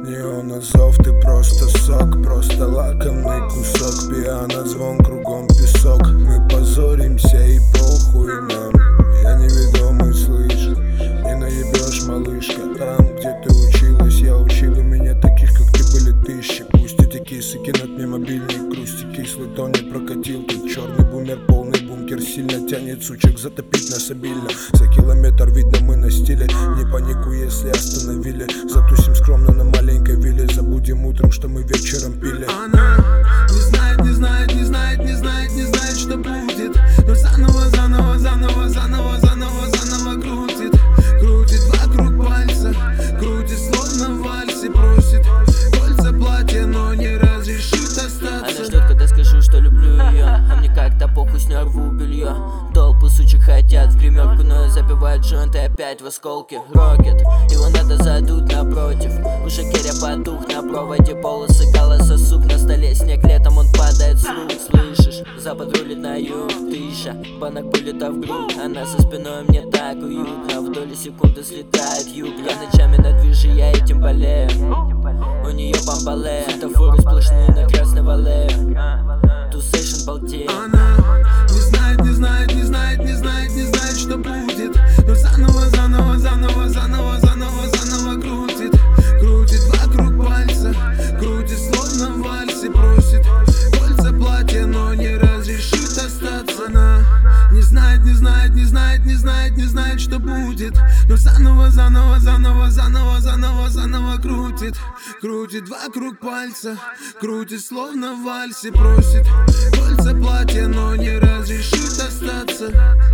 Неона зов, ты просто сок, просто лакомый кусок. Пьяно, звон, кругом песок. Мы позоримся и похуй нам. Я неведомый, слышь, не наебешь, малышка. Там, где ты училась, я учил, у меня таких, как ты, были тысячи. Пусть эти кисы кинут мне мобильник, грусти кислый тон не прокатил. Тут черный бумер, полный бункер, сильно тянет сучек затопить нас обильно. За километр видно, мы на стиле. Не паникуй, если остановили. Затусим скромно на маленькой вилле. Забудем утром, что мы вечером пили. Она не знает, не знает, не знает, не знает, не знает, что будет. Но заново, заново, заново, заново, заново, заново крутит. Крутит вокруг пальца, крутит словно в вальсе. Просит кольца, платья, но не разрешит остаться. Она ждет, когда скажу, что люблю ее, а мне как-то похуй, с ней рву белье. Толпы сучек хотят в гримерку, но забивают джойнты опять в осколки. Рокет, его надо задуть напротив. Уже керя потух на проводе, полосы голоса сук на столе. Снег летом, он падает с рук, слышишь? Запад рулит на юг, 1000 банок пулета в грудь. Она за спиной, мне так уютно. В доли секунды слетает юбка. Ночами на движе, я этим болею. У нее бомбале, светофоры сплошные на красной вале. Тусейшн балдеет. Она не знает, не знает, не знает, не знает, не знает, что будет. Но заново, заново, заново, заново, заново, заново крутит. Крутит вокруг пальца, крутит словно в вальсе. Просит кольца, платья, но не разрешит остаться. Она не знает, не знает, не знает, не знает, не знает, что будет. Но заново, заново, заново, заново, заново, заново крутит. Крутит вокруг пальца, крутит словно в вальсе. Просит кольца, платья, но не разрешит остаться.